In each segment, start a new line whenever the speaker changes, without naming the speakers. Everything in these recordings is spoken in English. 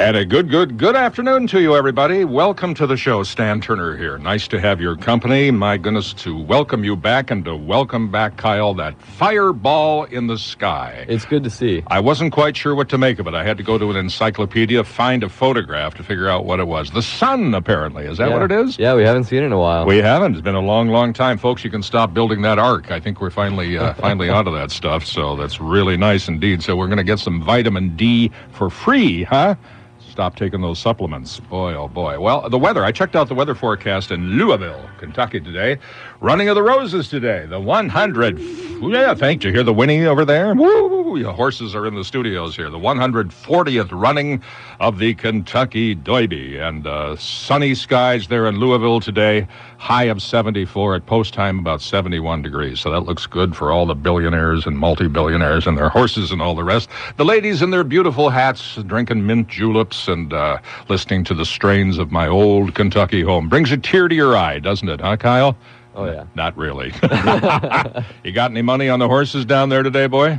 And a good afternoon to you, everybody. Welcome to the show. Stan Turner here. Nice to have your company. My goodness, to welcome you back and to welcome back, Kyle, that fireball in the sky.
It's good to see.
I wasn't quite sure what to make of it. I had to go to an encyclopedia, find a photograph to figure out what it was. The sun, apparently. Is that what it is?
Yeah, we haven't seen it in a while.
We haven't. It's been a long time. Folks, you can stop building that ark. I think we're finally onto that stuff, so that's really nice indeed. So we're going to get some vitamin D for free, huh? Stop taking those supplements. Boy, oh boy. Well, the weather. I checked out the weather forecast in Louisville, Kentucky today. Running of the Roses today. The 100. Yeah, thank you. Hear the whinny over there? Woo! The horses are in the studios here. The 140th running of the Kentucky Derby. And sunny skies there in Louisville today. High of 74 at post time, about 71 degrees. So that looks good for all the billionaires and multi-billionaires and their horses and all the rest. The ladies in their beautiful hats drinking mint juleps and listening to the strains of my old Kentucky home. Brings a tear to your eye, doesn't it, huh, Kyle?
Oh, yeah.
Not really. You got any money on the horses down there today, boy?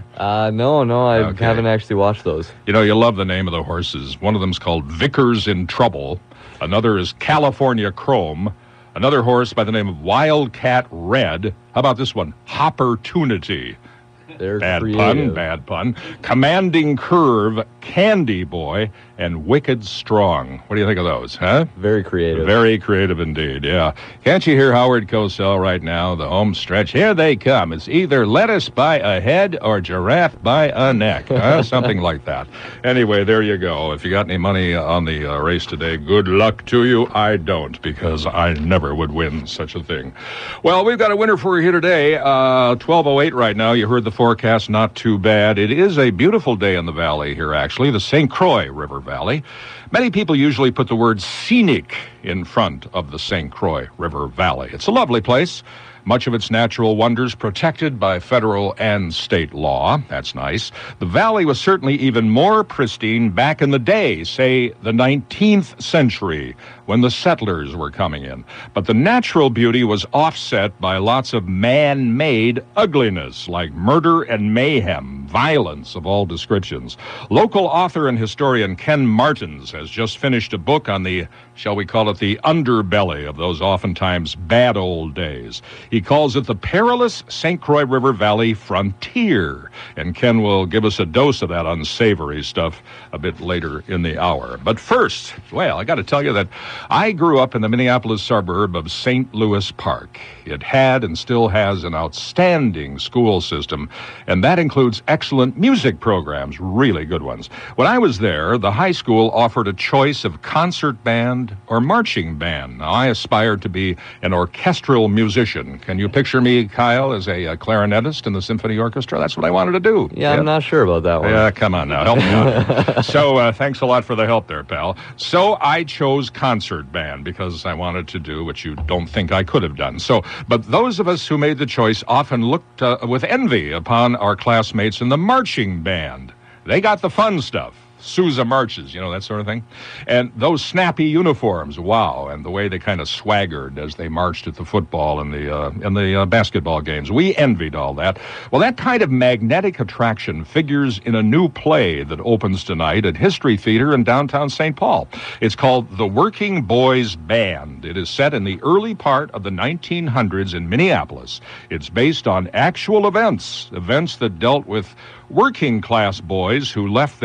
No, I haven't actually watched those.
You know, you love the name of the horses. One of them's called Vickers in Trouble. Another is California Chrome. Another horse by the name of Wildcat Red. How about this one? Hoppertunity.
They're
bad
creative.
pun. Commanding Curve, Candy Boy, and Wicked Strong. What do you think of those, huh?
Very creative.
Very creative indeed, yeah. Can't you hear Howard Cosell right now, the home stretch? Here they come. It's either lettuce by a head or giraffe by a neck. Something like that. Anyway, there you go. If you got any money on the race today, good luck to you. I don't, because I never would win such a thing. Well, we've got a winner for you here today. 12:08 right now. You heard the forecast, not too bad. It is a beautiful day in the valley here, actually, the St. Croix River Valley. Many people usually put the word scenic in front of the St. Croix River Valley. It's a lovely place. Much of its natural wonders protected by federal and state law. That's nice. The valley was certainly even more pristine back in the day, say the 19th century, when the settlers were coming in. But the natural beauty was offset by lots of man-made ugliness, like murder and mayhem, violence of all descriptions. Local author and historian Ken Martins has just finished a book on the, shall we call it, the underbelly of those oftentimes bad old days. He calls it the perilous St. Croix River Valley Frontier. And Ken will give us a dose of that unsavory stuff a bit later in the hour. But first, well, I got to tell you that I grew up in the Minneapolis suburb of St. Louis Park. It had and still has an outstanding school system, and that includes excellent music programs, really good ones. When I was there, the high school offered a choice of concert band or marching band. Now, I aspired to be an orchestral musician. Can you picture me, Kyle, as a clarinetist in the symphony orchestra? That's what I wanted to do.
Yeah, I'm not sure about that one.
Yeah, come on now. Help me out. So, thanks a lot for the help there, pal. So, I chose concert band because I wanted to do what you don't think I could have done. So, but those of us who made the choice often looked with envy upon our classmates in the marching band. They got the fun stuff. Sousa marches, you know, that sort of thing. And those snappy uniforms, wow, and the way they kind of swaggered as they marched at the football and the basketball games. We envied all that. Well, that kind of magnetic attraction figures in a new play that opens tonight at History Theater in downtown St. Paul. It's called The Working Boys Band. It is set in the early part of the 1900s in Minneapolis. It's based on actual events that dealt with working class boys who left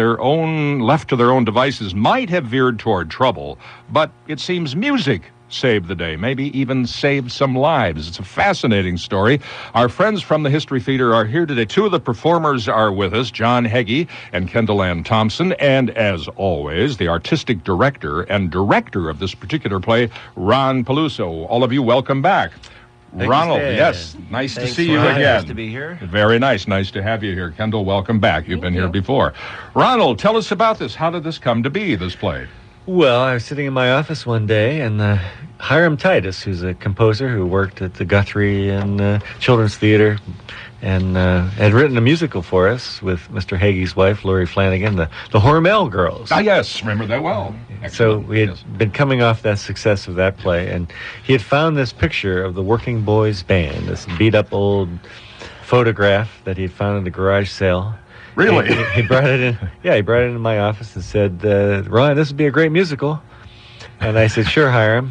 to their own devices might have veered toward trouble, but it seems music saved the day, maybe even saved some lives. It's a fascinating story. Our friends from the History Theater are here today. Two of the performers are with us, John Heggie and Kendall Ann Thompson, and as always, the artistic director and director of this particular play, Ron Peluso. All of you, welcome back. Ronald, yes, nice to see you again.
Nice to be here.
Very nice. Nice to have you here. Kendall, welcome back. You've been here before. Ronald, tell us about this. How did this come to be, this play?
Well, I was sitting in my office one day, and Hiram Titus, who's a composer who worked at the Guthrie and Children's Theater, and had written a musical for us with Mr. Hagee's wife, Lori Flanagan, the Hormel Girls.
Ah, yes, remember that well. Excellent.
So we had been coming off that success of that play, and he had found this picture of the Working Boys Band, this beat-up old photograph that he had found in the garage sale.
Really?
He brought it in. Yeah, he brought it into my office and said, "Ron, this would be a great musical." And I said, "Sure, Hiram.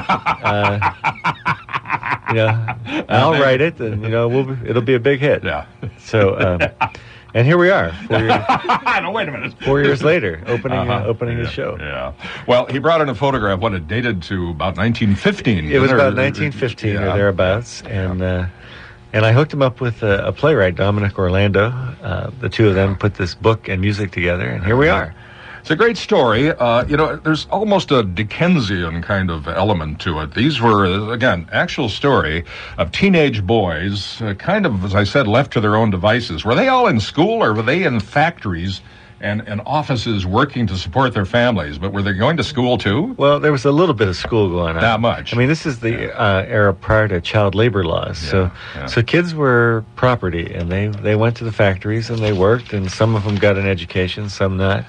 I'll write it, and it'll be a big hit."
Yeah.
So, and here we are. 4 years.
No, wait a minute.
4 years later, opening the show.
Yeah. Well, he brought in a photograph. What it dated to about 1915.
It was about 1915 or thereabouts, and I hooked him up with a playwright, Dominic Orlando. The two of them put this book and music together, and here we are.
It's a great story. There's almost a Dickensian kind of element to it. These were, again, actual story of teenage boys, kind of, as I said, left to their own devices. Were they all in school, or were they in factories and offices working to support their families? But were they going to school, too?
Well, there was a little bit of school going on.
Not much.
I mean, this is the era prior to child labor laws. So kids were property, and they went to the factories, and they worked, and some of them got an education, some not.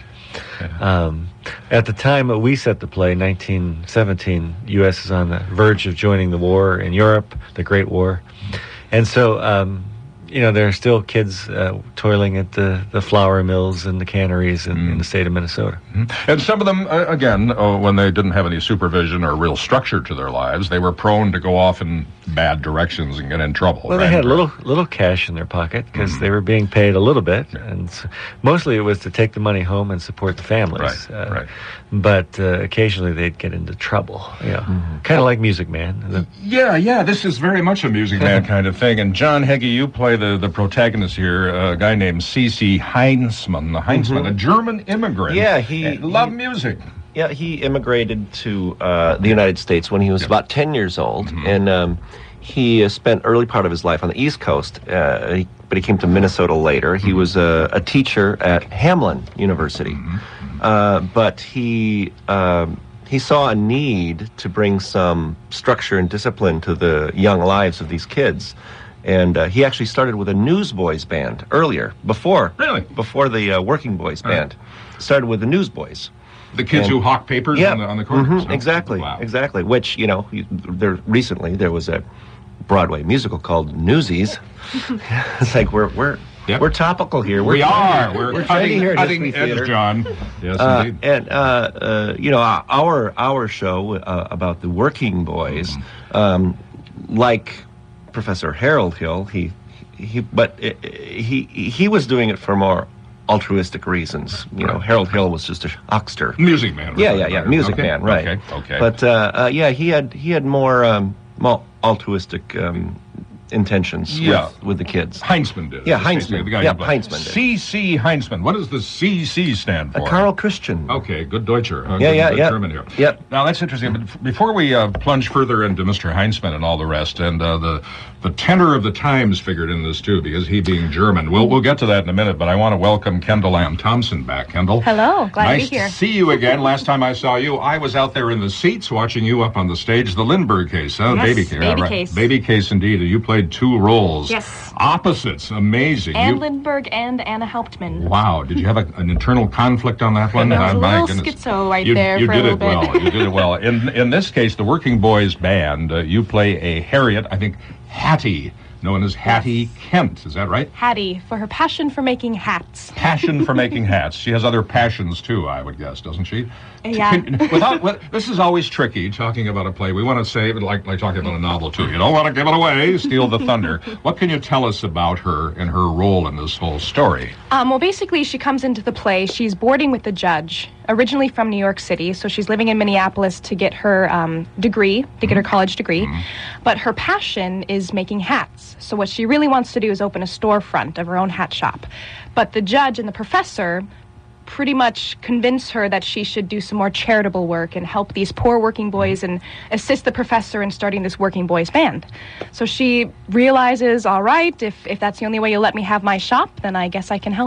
At the time that we set the play, 1917, U.S. is on the verge of joining the war in Europe, the Great War. And so, there are still kids toiling at the flour mills and the canneries in the state of Minnesota.
Mm-hmm. And some of them, again, when they didn't have any supervision or real structure to their lives, they were prone to go off in bad directions and get in trouble.
Well, they had little cash in their pocket because they were being paid a little bit, and mostly it was to take the money home and support the families.
Right.
But occasionally they'd get into trouble. Kind of like Music Man.
Yeah. This is very much a Music Man kind of thing. And John Heggie, you play the protagonist here, a guy named C.C. Heinzmann, a German immigrant.
Yeah, he
loved music.
Yeah, he immigrated to the United States when he was about 10 years old, and he spent early part of his life on the East Coast, but he came to Minnesota later. He was a teacher at Hamline University, but he saw a need to bring some structure and discipline to the young lives of these kids. And he actually started with a Newsboys band earlier, before the Working Boys band. Started with the Newsboys.
The kids who hawk papers on the corners.
Exactly,
Wow.
exactly. Which, recently there was a Broadway musical called Newsies. It's like we're topical here.
We are.
We're cutting here at History
edge,
Theater.
John. Yes, indeed.
And our show about the working boys, like Professor Harold Hill, he was doing it for more altruistic reasons. Harold Hill was just a huckster.
Music Man.
Yeah. Music Man, right.
Okay.
But he had more altruistic intentions with the kids.
Heinzmann did.
Yeah, Heinzmann.
The guy
Heinzmann did.
C.C. Heinzmann. What does the C.C. stand for?
Carl Christian.
Okay, good Deutscher. Good German here.
Yep.
Now, that's interesting. But before we plunge further into Mr. Heinzmann and all the rest, and the tenor of the times figured in this, too, because he being German. We'll get to that in a minute, but I want to welcome Kendall Ann Thompson back. Kendall.
Hello. Glad to be here.
Nice to see you again. Last time I saw you, I was out there in the seats watching you up on the stage. The Lindbergh case, huh?
Yes,
baby case. Baby case, indeed. And you played two roles.
Yes.
Opposites. Amazing.
Anne Lindbergh and Anna Hauptmann.
Wow. Did you have an internal conflict on that one?
I was a little schizo there
you
for
did
a
it
little
well.
bit.
You did it well. In this case, the Working Boys Band, you play a Harriet, I think, Hattie, known as Hattie Kent. Is that right?
Hattie, for her passion for making hats.
Passion for making hats. She has other passions, too, I would guess, doesn't she?
Yeah.
This is always tricky, talking about a play. We want to save it like talking about a novel, too. You don't want to give it away, steal the thunder. What can you tell us about her and her role in this whole story?
Well, basically, she comes into the play. She's boarding with the judge, originally from New York City, so she's living in Minneapolis to get her degree, to get her college degree. But her passion is making hats. So what she really wants to do is open a storefront of her own hat shop. But the judge and the professor pretty much convince her that she should do some more charitable work and help these poor working boys and assist the professor in starting this working boys band. So she realizes, all right, if that's the only way you'll let me have my shop, then I guess I can help.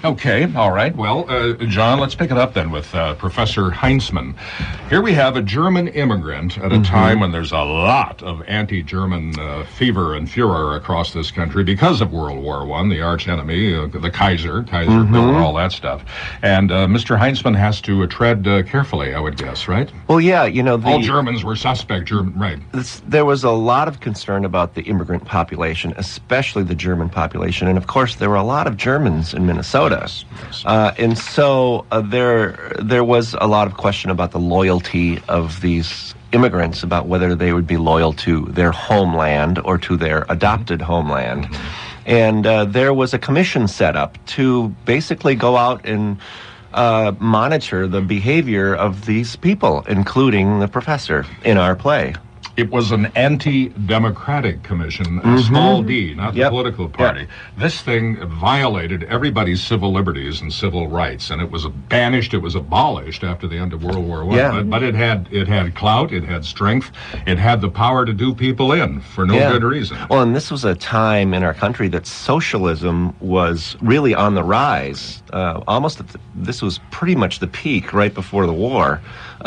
Okay, all right. Well, John, let's pick it up then with Professor Heinzman. Here we have a German immigrant at a time when there's a lot of anti-German fever and furor across this country because of World War I, the arch enemy, the Kaiser bill and all that stuff. And Mr. Heinzman has to tread carefully, I would guess, right?
Well, yeah, you know,
all Germans were suspect German, right?
There was a lot of concern about the immigrant population, especially the German population, and of course there were a lot of Germans in Minnesota.
Yes.
And so there was a lot of question about the loyalty of these immigrants, about whether they would be loyal to their homeland or to their adopted homeland. And there was a commission set up to basically go out and monitor the behavior of these people, including the professor in our play.
It was an anti-democratic commission, a small d, not the political party.
Yep.
This thing violated everybody's civil liberties and civil rights, and it was banished, it was abolished after the end of World War I.
Yeah.
But it had clout, it had strength, it had the power to do people in for no good reason.
Well, and this was a time in our country that socialism was really on the rise. This was pretty much the peak right before the war.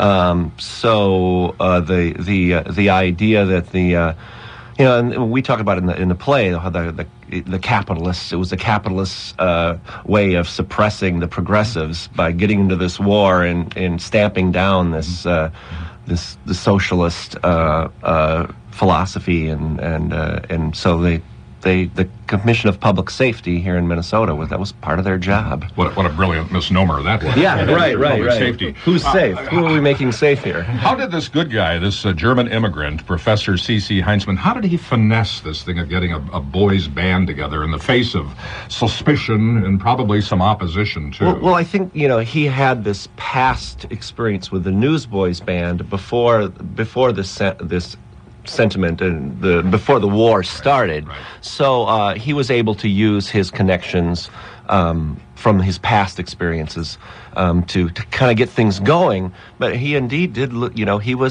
So the idea that and we talk about it in the play, how the capitalists, it was the capitalists' way of suppressing the progressives by getting into this war and stamping down the socialist philosophy, and so the Commission of Public Safety here in Minnesota, that was part of their job.
What a brilliant misnomer that was.
Yeah, right.
Public safety.
Who's safe? Who are we making safe here?
How did this good guy, this German immigrant, Professor C.C. Heinzman, how did he finesse this thing of getting a boys' band together in the face of suspicion and probably some opposition, too?
Well, I think, he had this past experience with the Newsboys Band before this sentiment and before the war started.
Right.
So he was able to use his connections from his past experiences to kind of get things going. But he indeed did. He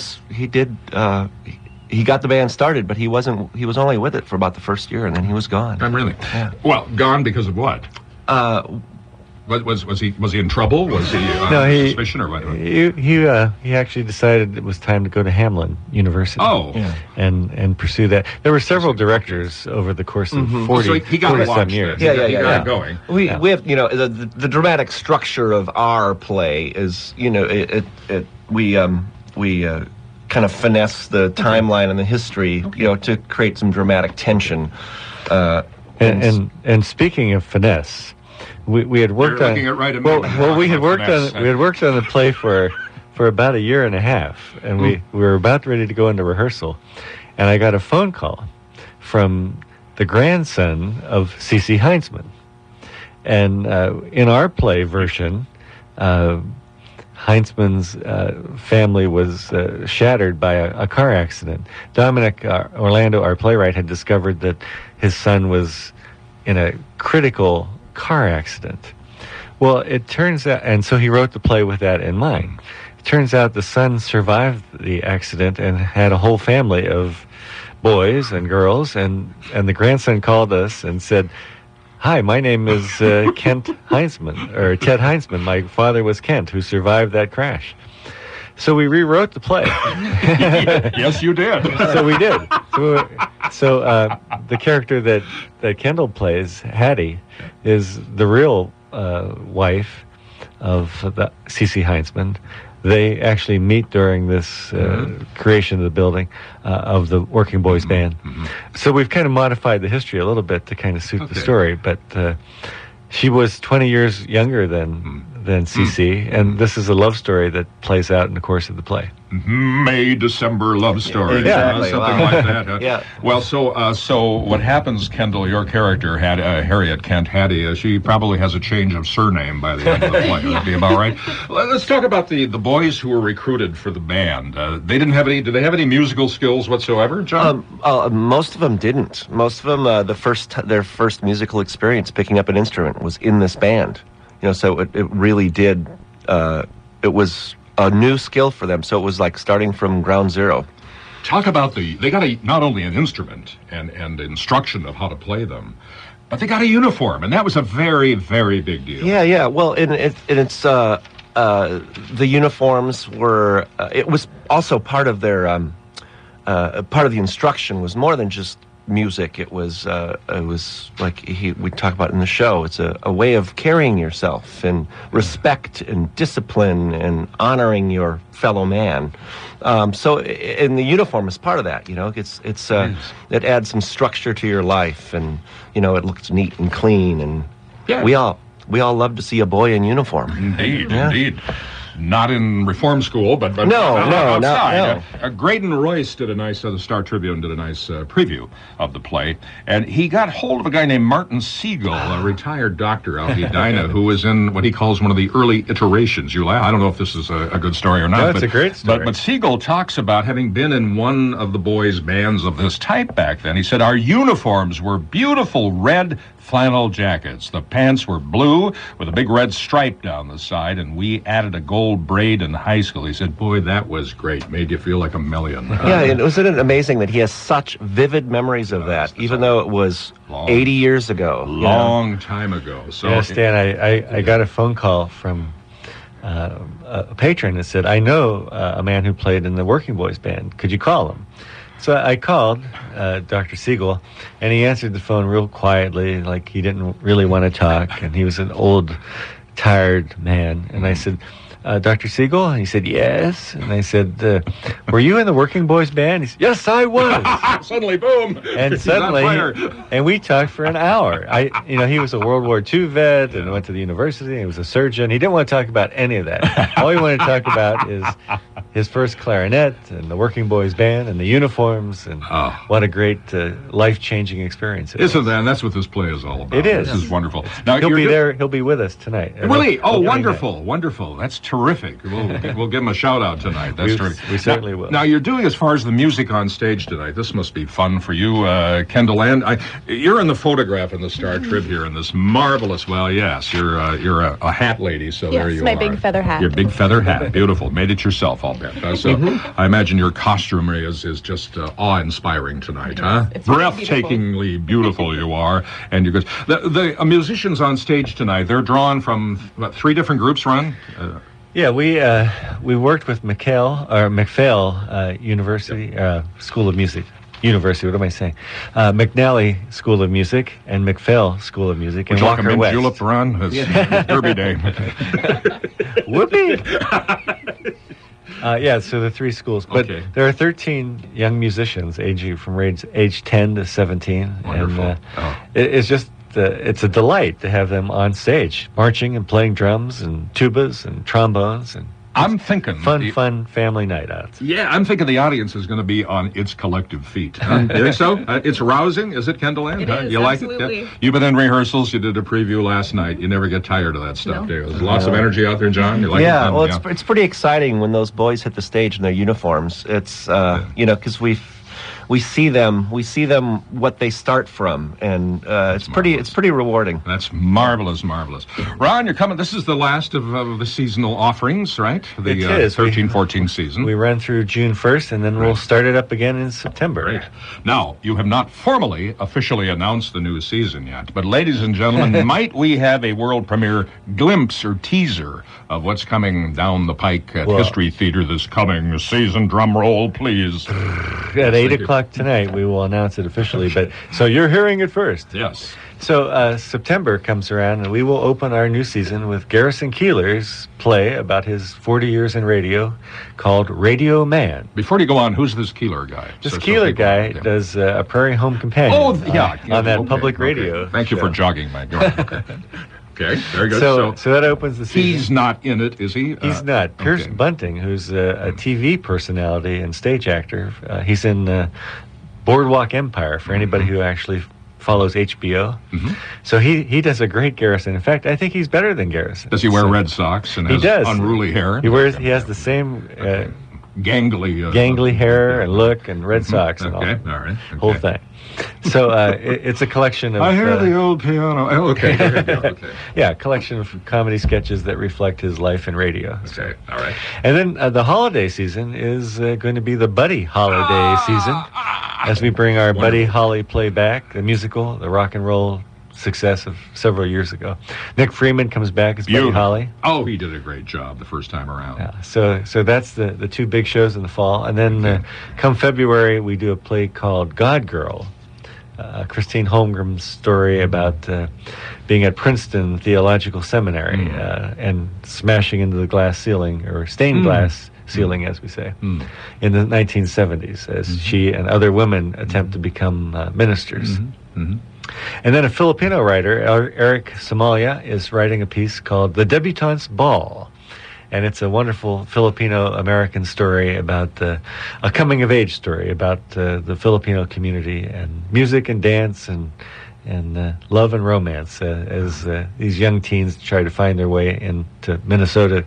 got the band started, but he was only with it for about the first year, and then he was gone.
Really?
Yeah.
Well, gone because of what? Was he in trouble? Was he suspicion or what?
He actually decided it was time to go to Hamlin University.
Oh,
and pursue that. There were several directors over the course of 40
so he got
some years.
He got going.
We have the dramatic structure of our play is we kind of finesse the timeline and the history to create some dramatic tension.
And speaking of finesse. We had worked on. We had worked on the play for about a year and a half, and we were about ready to go into rehearsal, and I got a phone call from the grandson of C.C. Heinzman, and in our play version, Heinzman's family was shattered by a car accident. Dominic Orlando, our playwright, had discovered that his son was in a critical car accident. Well, it turns out, and so he wrote the play with that in mind. It turns out the son survived the accident and had a whole family of boys and girls, and the grandson called us and said, "Hi, my name is Kent Heinzman, or Ted Heinzman. My father was Kent, who survived that crash." So we rewrote the play.
Yes, you did.
So we did. So the character that Kendall plays, Hattie, is the real wife of the C.C. Heinzman. They actually meet during this creation of the building of the Working Boys Band. So we've kind of modified the history a little bit to kind of suit the story, but she was 20 years younger than C.C., and this is a love story that plays out in the course of the play.
May-December love story.
Exactly.
Something like that.
Yeah.
Well, so what happens, Kendall, your character, Harriet Kent Hattie, she probably has a change of surname by the end of the play. That'd be about right. Let's talk about the boys who were recruited for the band. Did they have any musical skills whatsoever, John?
Most of them didn't. Most of them, their first musical experience picking up an instrument was in this band. So it really did. It was a new skill for them. So it was like starting from ground zero.
Talk about they got not only an instrument and instruction of how to play them, But they got a uniform, and that was a very, very big deal.
Yeah. Well, it's the uniforms were. It was also part of their part of the instruction was more than just music. It was like we talk about in the show. It's a way of carrying yourself and respect and discipline and honoring your fellow man. So, in the uniform is part of that. It adds some structure to your life, and it looks neat and clean. And we all love to see a boy in uniform.
Indeed. Not in reform school, but outside. Graydon Royce did a nice, the Star Tribune did a nice preview of the play, and he got hold of a guy named Martin Siegel, a retired doctor out in Edina, who was in what he calls one of the early iterations. I don't know if this is a good story or not.
No, it's a great story.
But Siegel talks about having been in one of the boys' bands of this type back then. He said, our uniforms were beautiful red flannel jackets. The pants were blue with a big red stripe down the side, and we added a gold braid in high school. He said, boy, that was great. Made you feel like a million.
And wasn't it amazing that he has such vivid memories of that, even though it was 80 years ago.
Long time ago. So
yes, Dan, I got a phone call from a patron that said, I know a man who played in the Working Boys band. Could you call him? So I called Dr. Siegel, and he answered the phone real quietly, like he didn't really want to talk, and he was an old, tired man. And I said, Dr. Siegel? And he said, yes. And I said, were you in the Working Boys band? He said, yes, I was.
Suddenly, boom.
And and we talked for an hour. He was a World War II vet and went to the university. He was a surgeon. He didn't want to talk about any of that. All he wanted to talk about is his first clarinet and the Working Boys band and the uniforms and what a great life-changing experience it
Isn't that? And that's what this play is all about.
It is.
This is wonderful. Now
he'll be there. He'll be with us tonight.
Really? Oh, wonderful. That's terrific. We'll give him a shout out tonight. That's terrific.
We certainly will.
Now you're doing as far as the music on stage tonight. This must be fun for you, Kendall Ann. You're in the photograph in the Star Trib here in this marvelous. Well, yes, you're a hat lady. So there you are.
Yes, my big feather hat.
Your big feather hat. Beautiful. Made it yourself, I'll bet. So I imagine your costumery is just awe-inspiring tonight, huh?
It's
Breathtakingly beautiful you are, and you're good. The musicians on stage tonight, they're drawn from what, 3 different groups, Ron?
Yeah, we worked with McPhail University School of Music. University, what am I saying? McNally School of Music and McPhail School of Music and Walker West.
Julep, Ron? It's Derby Day.
Whoopee! So the 3 schools. But there are 13 young musicians from age 10 to 17.
Wonderful.
And it's just it's a delight to have them on stage, marching and playing drums and tubas and trombones. And
I'm thinking
fun family night out.
Yeah, I'm thinking the audience is going to be on its collective feet. Huh? You think so? It's rousing, is it, Kendall Ann?
It is,
you like
absolutely.
it? Yeah. You've been in rehearsals. You did a preview last night. You never get tired of that stuff, do you? There's lots of energy out there, John. You like it?
Well, it's pretty exciting when those boys hit the stage in their uniforms. It's because we see them what they start from, and it's pretty rewarding.
That's marvelous. Ron, you're coming. This is the last of the seasonal offerings, right? The 13-14 season.
We run through June 1st, and then we'll start it up again in September.
Great. Now, you have not officially announced the new season yet, but ladies and gentlemen, might we have a world premiere glimpse or teaser of what's coming down the pike at History Theater this coming season? Drum roll, please.
At 8 o'clock tonight, we will announce it officially. But so you're hearing it first.
Yes.
So September comes around, and we will open our new season with Garrison Keillor's play about his 40 years in radio called Radio Man.
Before you go on, who's this Keillor guy?
This Keillor guy does a Prairie Home Companion. On that public radio.
Thank you for jogging, Mike. Okay, very good.
So that opens the season.
He's not in it, is he?
He's not. Pierce Bunting, who's a TV personality and stage actor, he's in Boardwalk Empire, for anybody who actually follows HBO. So he does a great Garrison. In fact, I think he's better than Garrison.
Does he wear red socks and has unruly hair?
He has the same gangly hair and look and red socks and all right. Whole thing. So it's a collection of...
I hear the old piano. Oh, okay.
Yeah, a collection of comedy sketches that reflect his life in radio.
Okay, all right.
And then the holiday season is going to be the Buddy Holiday season, as we bring our Buddy Holly play back, the musical, the rock and roll success of several years ago. Nick Freeman comes back as Buddy Holly.
Oh, he did a great job the first time around.
Yeah, so that's the two big shows in the fall. And then come February, we do a play called God Girl. Christine Holmgren's story about being at Princeton Theological Seminary and smashing into the glass ceiling, or stained glass ceiling, as we say, in the 1970s, as she and other women attempt to become ministers. And then a Filipino writer, Eric Samalia, is writing a piece called The Debutante's Ball. And it's a wonderful Filipino-American story about a coming-of-age story about the Filipino community and music and dance and love and romance as these young teens try to find their way into Minnesota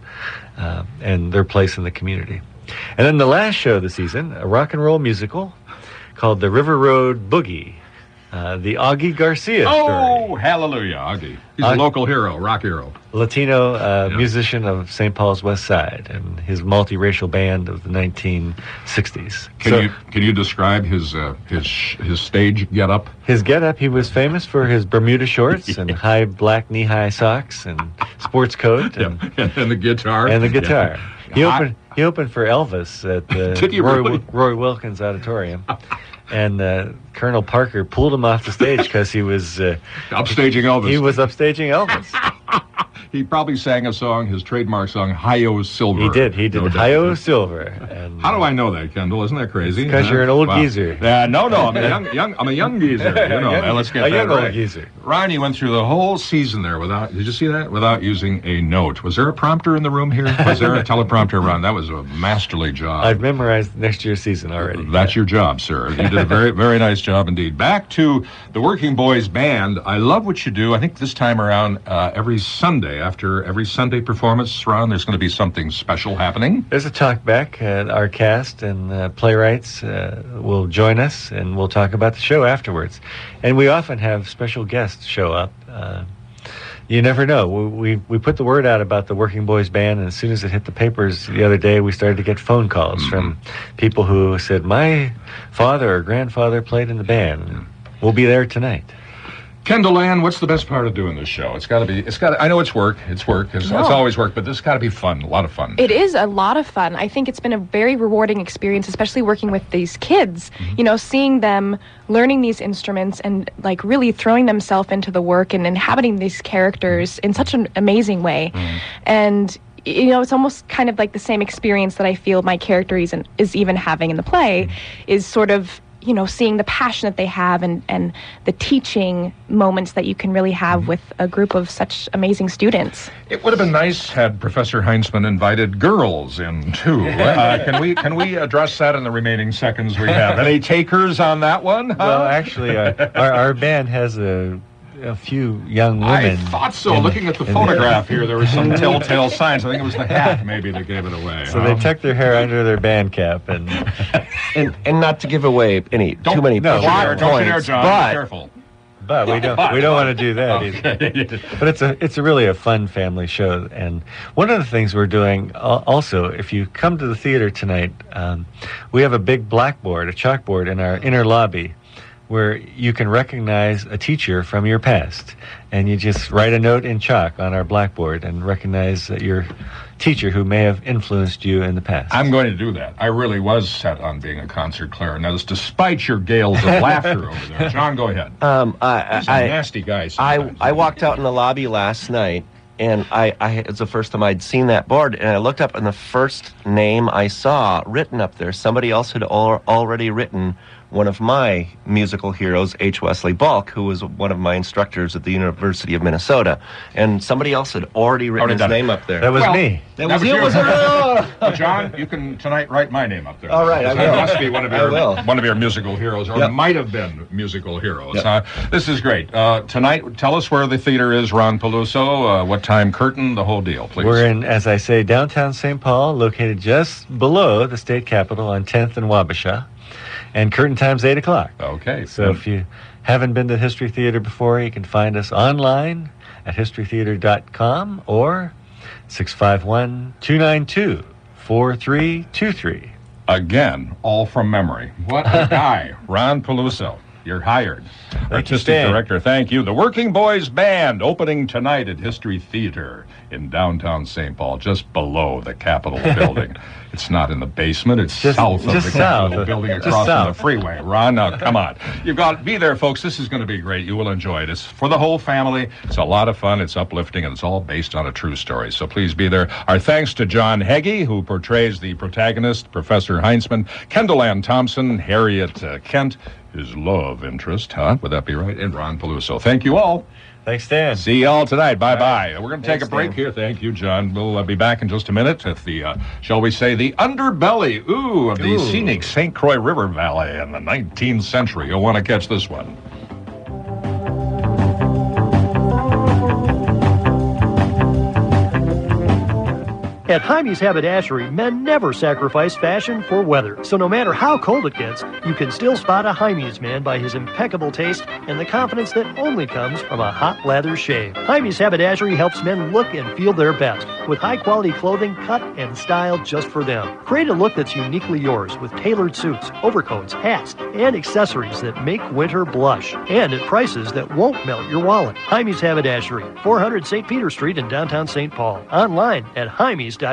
and their place in the community. And then the last show of the season, a rock and roll musical called The River Road Boogie. The Augie Garcia story.
Oh, hallelujah, Augie. He's a local hero, rock hero.
Latino musician of St. Paul's West Side and his multiracial band of the 1960s.
Can you describe his stage getup?
His getup, he was famous for his Bermuda shorts and high black knee-high socks and sports coat and
the guitar.
And the guitar.
Yeah.
He opened for Elvis at the Roy Wilkins Auditorium. And Colonel Parker pulled him off the stage because he was
upstaging Elvis.
He was upstaging Elvis.
He probably sang a song, his trademark song, Hi-Yo Silver.
He did Hi-Yo Silver. And
how do I know that, Kendall? Isn't that crazy?
Because you're an old geezer.
No, I'm a young geezer. Let's get that right.
Old geezer.
Ryan, you went through the whole season there did you see that? Without using a note. Was there a prompter in the room here? Was there a teleprompter run? That was a masterly job.
I've memorized next year's season already.
That's your job, sir. You did a very, very nice job indeed. Back to the Working Boys Band. I love what you do. I think this time around, every Sunday, after every Sunday performance, Ron, there's going to be something special happening.
There's a talk back. Our cast and playwrights will join us, and we'll talk about the show afterwards. And we often have special guests show up. You never know. We put the word out about the Working Boys Band, and as soon as it hit the papers the other day, we started to get phone calls from people who said, my father or grandfather played in the band. We'll be there tonight.
Kendall Ann, what's the best part of doing this show? I know it's work. It's always work, but this has got to be fun, a lot of fun.
It is a lot of fun. I think it's been a very rewarding experience, especially working with these kids, seeing them learning these instruments and like really throwing themselves into the work and inhabiting these characters in such an amazing way. And it's almost kind of like the same experience that I feel my character is even having in the play, is sort of seeing the passion that they have and the teaching moments that you can really have with a group of such amazing students.
It would have been nice had Professor Heinzman invited girls in, too. Can we address that in the remaining seconds we have? Any takers on that one? Huh?
Well, actually, our band has a few young women.
I thought so. Looking at the photograph here, there were some telltale signs. I think it was the hat, maybe, that gave it away.
So they tucked their hair under their band cap and
not to give away too many
Don't you dare, John. Be careful.
But we don't want to do that either. But it's really a fun family show. And one of the things we're doing also, if you come to the theater tonight, we have a big blackboard, a chalkboard in our inner lobby, where you can recognize a teacher from your past. And you just write a note in chalk on our blackboard and recognize your teacher who may have influenced you in the past.
I'm going to do that. I really was set on being a concert clarinetist, despite your gales of laughter over there. John, go ahead. He's a nasty guy.
I walked out in the lobby last night, and it was the first time I'd seen that board, and I looked up, and the first name I saw written up there, somebody else had already written one of my musical heroes, H. Wesley Balk, who was one of my instructors at the University of Minnesota. And somebody else had already written his name up there.
That was me.
That was you. Was it?
John, you can tonight write my name up there.
All right, I will.
It must be one of your musical heroes, or might have been musical heroes. Yep. This is great. Tonight, tell us where the theater is, Ron Peluso, what time curtain, the whole deal, please.
We're in, as I say, downtown St. Paul, located just below the state capitol on 10th and Wabasha. And curtain time's 8 o'clock.
Okay.
So if you haven't been to History Theater before, you can find us online at historytheater.com or 651-292-4323.
Again, all from memory. What a guy, Ron Peluso. You're hired.
you,
Artistic
Stan.
Director, thank you. The Working Boys Band opening tonight at History Theater in downtown St. Paul, just below the Capitol building. It's not in the basement. It's
Just-
south of
just
the Capitol
south.
building
Just
across from the
south.
freeway. Ron, now, come on. You've got to be there, folks. This is going to be great. You will enjoy it. It's for the whole family. It's a lot of fun. It's uplifting, and it's all based on a true story. So please be there. Our thanks to John Heggie, who portrays the protagonist, Professor Heinzman, Kendall Ann Thompson, Harriet Kent, his love interest, would that be right? And Ron Peluso. Thank you all.
Thanks, Dan.
See you all tonight. Bye-bye. We're going to take
Thanks,
a break
Dan.
here. Thank you, John. We'll be back in just a minute at the, shall we say, the underbelly, of the scenic St. Croix River Valley in the 19th century. You'll want to catch this one.
At Jaime's Haberdashery, men never sacrifice fashion for weather. So no matter how cold it gets, you can still spot a Jaime's man by his impeccable taste and the confidence that only comes from a hot lather shave. Jaime's Haberdashery helps men look and feel their best with high-quality clothing cut and styled just for them. Create a look that's uniquely yours with tailored suits, overcoats, hats, and accessories that make winter blush. And at prices that won't melt your wallet. Jaime's Haberdashery, 400 St. Peter Street in downtown St. Paul. Online at jaimes.com.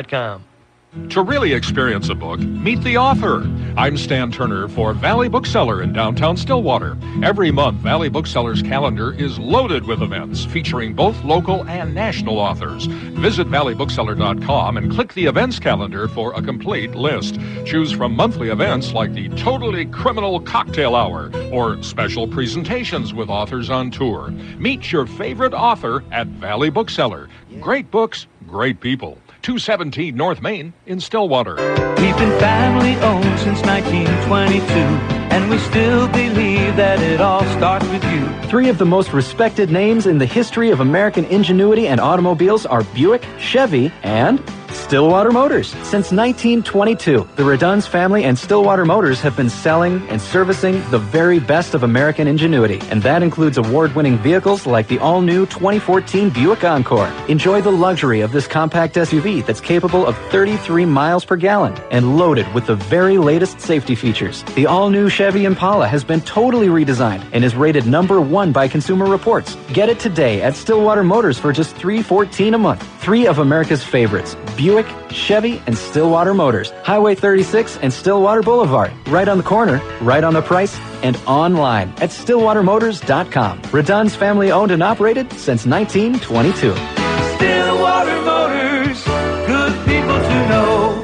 To really experience a book, meet the author. I'm Stan Turner for Valley Bookseller in downtown Stillwater. Every month, Valley Bookseller's calendar is loaded with events featuring both local and national authors. Visit valleybookseller.com and click the events calendar for a complete list. Choose from monthly events like the Totally Criminal Cocktail Hour or special presentations with authors on tour. Meet your favorite author at Valley Bookseller. Great books, great people. 217 North Main in Stillwater.
We've been family owned since 1922, and we still believe that it all starts with you.
Three of the most respected names in the history of American ingenuity and automobiles are Buick, Chevy, and Stillwater Motors. Since 1922, the Redun's family and Stillwater Motors have been selling and servicing the very best of American ingenuity, and that includes award-winning vehicles like the all-new 2014 Buick Encore. Enjoy the luxury of this compact SUV that's capable of 33 miles per gallon and loaded with the very latest safety features. The all-new Chevy Impala has been totally redesigned and is rated #1 by Consumer Reports. Get it today at Stillwater Motors for just $314 a month. Three of America's favorites, Buick, Chevy, and Stillwater Motors. Highway 36 and Stillwater Boulevard. Right on the corner, right on the price, and online at stillwatermotors.com. Redun's family owned and operated since 1922.
Stillwater Motors, good people to know.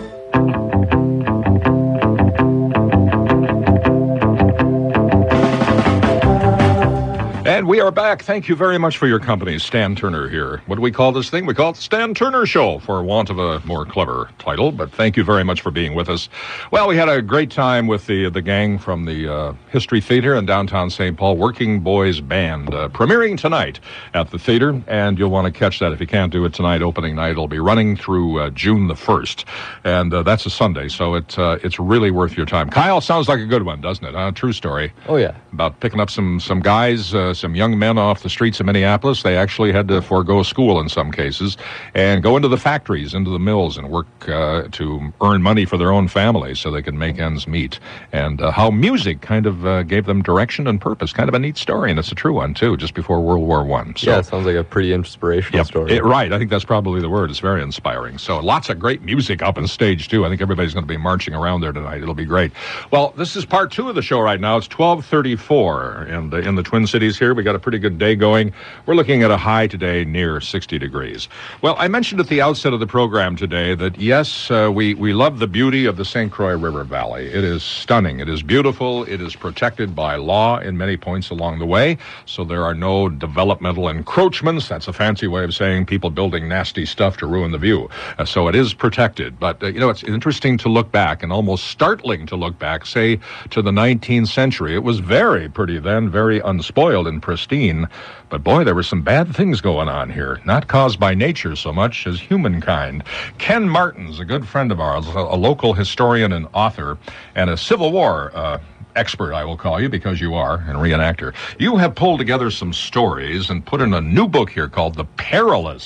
And we are back. Thank you very much for your company. Stan Turner here. What do we call this thing? We call it the Stan Turner Show, for want of a more clever title. But thank you very much for being with us. Well, we had a great time with the gang from the History Theater in downtown St. Paul, Working Boys Band, premiering tonight at the theater. And you'll want to catch that if you can't do it tonight. Opening night, it'll be running through June the 1st. And that's a Sunday, so it's really worth your time. Kyle, sounds like a good one, doesn't it? True story.
Oh, yeah.
About picking up some guys, some young men off the streets of Minneapolis. They actually had to forego school in some cases and go into the factories, into the mills, and work to earn money for their own families so they could make ends meet. And how music kind of gave them direction and purpose. Kind of a neat story, and it's a true one, too, just before World War I. So,
Yeah, it sounds like a pretty inspirational story.
Right, I think that's probably the word. It's very inspiring. So lots of great music up on stage, too. I think everybody's going to be marching around there tonight. It'll be great. Well, this is part 2 of the show right now. It's 12:34 in the Twin Cities here. We got a pretty good day going. We're looking at a high today near 60 degrees. Well, I mentioned at the outset of the program today that, yes, we love the beauty of the St. Croix River Valley. It is stunning. It is beautiful. It is protected by law in many points along the way, so there are no developmental encroachments. That's a fancy way of saying people building nasty stuff to ruin the view. So it is protected. But, it's interesting to look back and almost startling to look back, say, to the 19th century. It was very pretty then, very unspoiled and pristine. But boy, there were some bad things going on here, not caused by nature so much as humankind. Ken Martin's a good friend of ours, a local historian and author, and a Civil War expert, I will call you, because you are, and reenactor. You have pulled together some stories and put in a new book here called The Perilous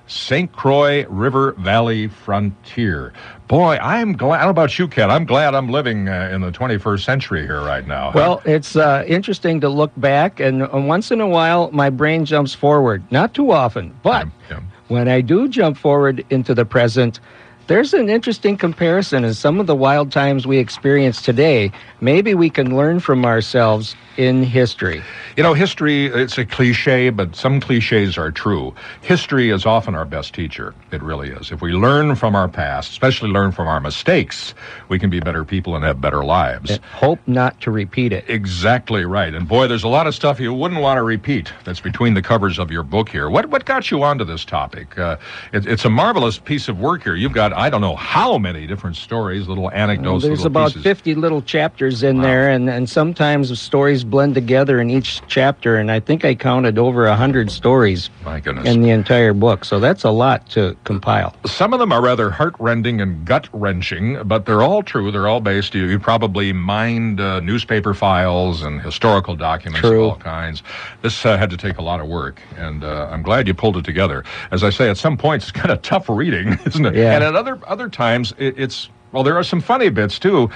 St. Croix River Valley Frontier. Boy, I'm glad. I don't know about you, Ken. I'm glad I'm living in the 21st century here right now.
Well, it's interesting to look back, and once in a while, my brain jumps forward. Not too often, but when I do jump forward into the present, there's an interesting comparison in some of the wild times we experience today. Maybe we can learn from ourselves in history.
You know, history, it's a cliche, but some cliches are true. History is often our best teacher. It really is. If we learn from our past, especially learn from our mistakes, we can be better people and have better lives.
And hope not to repeat it.
Exactly right. And boy, there's a lot of stuff you wouldn't want to repeat that's between the covers of your book here. What got you onto this topic? It's a marvelous piece of work here. You've got, I don't know how many different stories, little anecdotes,
there's
little
about
pieces.
50 little chapters in there, and sometimes the stories blend together in each chapter, and I think I counted over 100 stories
My goodness.
in the entire book, so that's a lot to compile.
Some of them are rather heart-rending and gut-wrenching, but they're all true. They're all based. You probably mined newspaper files and historical documents of all kinds. This had to take a lot of work, and I'm glad you pulled it together. As I say, at some points, it's kind of tough reading, isn't it?
Yeah.
And at other times, it's, well, there are some funny bits, too.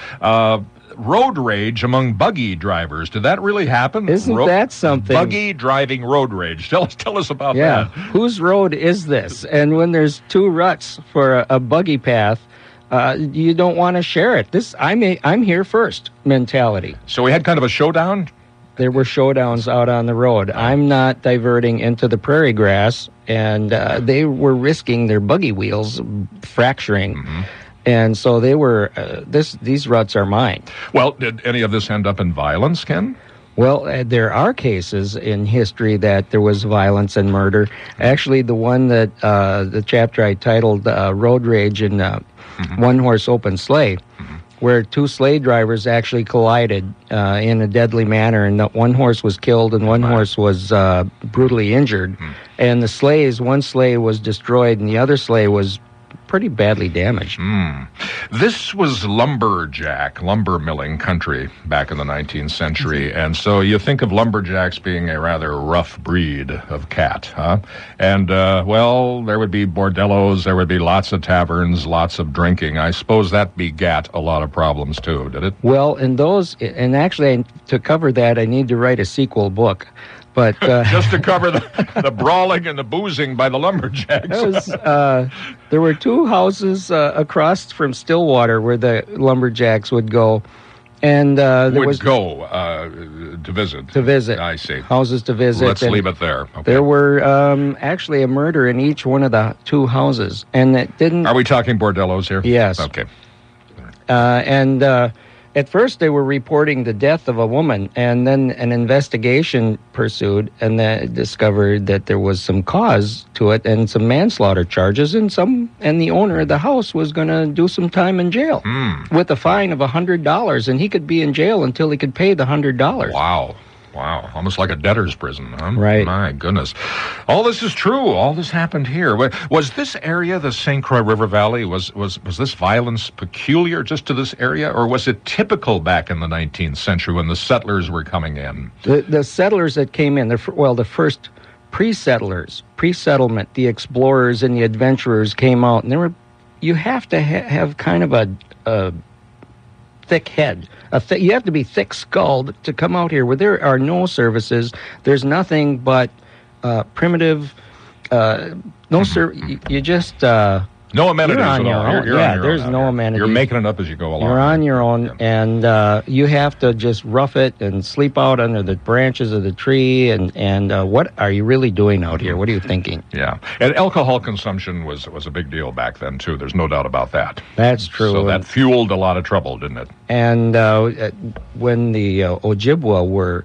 Road rage among buggy drivers. Did that really happen?
Isn't that something?
Buggy driving road rage. Tell us about
Yeah.
that.
Whose road is this? And when there's two ruts for a buggy path, you don't want to share it. I'm here first mentality.
So we had kind of a showdown?
There were showdowns out on the road. I'm not diverting into the prairie grass, and they were risking their buggy wheels fracturing.
Mm-hmm.
And so they were, these ruts are mine.
Well, did any of this end up in violence, Ken?
Well, there are cases in history that there was violence and murder. Actually, the one that, the chapter I titled Road Rage in One Horse Open Sleigh, where two sleigh drivers actually collided in a deadly manner, and one horse was killed and one horse was brutally injured. And one sleigh was destroyed and the other sleigh was pretty badly damaged.
This was lumber milling country back in the 19th century, and so you think of lumberjacks being a rather rough breed of cat, huh? And, well, there would be bordellos, there would be lots of taverns, lots of drinking. I suppose that begat a lot of problems, too, did it?
Well, and actually, to cover that, I need to write a sequel book. But
just to cover the brawling and the boozing by the lumberjacks.
There were two houses across from Stillwater where the lumberjacks would go, and to visit. To visit.
I see.
Houses to visit.
Let's leave it there. Okay.
There were actually a murder in each one of the two houses, and it didn't.
Are we talking bordellos here?
Yes.
Okay.
At first, they were reporting the death of a woman, and then an investigation pursued, and they discovered that there was some cause to it and some manslaughter charges, and the owner of the house was going to do some time in jail with a fine of $100, and he could be in jail until he could pay the $100.
Wow, almost like a debtor's prison, huh?
Right.
My goodness. All this is true. All this happened here. Was this area, the St. Croix River Valley, was this violence peculiar just to this area, or was it typical back in the 19th century when the settlers were coming in?
The settlers that came in, the first pre-settlement, the explorers and the adventurers came out, and you have to have kind of a thick head. You have to be thick-skulled to come out here where there are no services. There's nothing but primitive. You just
no amenities
you're on
at
your
all.
own.
You're
yeah,
on your
there's
own
no amenities.
You're making it up as you go along.
You're on your own, and you have to just rough it and sleep out under the branches of the tree. And what are you really doing out here? What are you thinking?
Yeah, and alcohol consumption was a big deal back then too. There's no doubt about that.
That's true.
So that fueled a lot of trouble, didn't it?
And when the Ojibwa were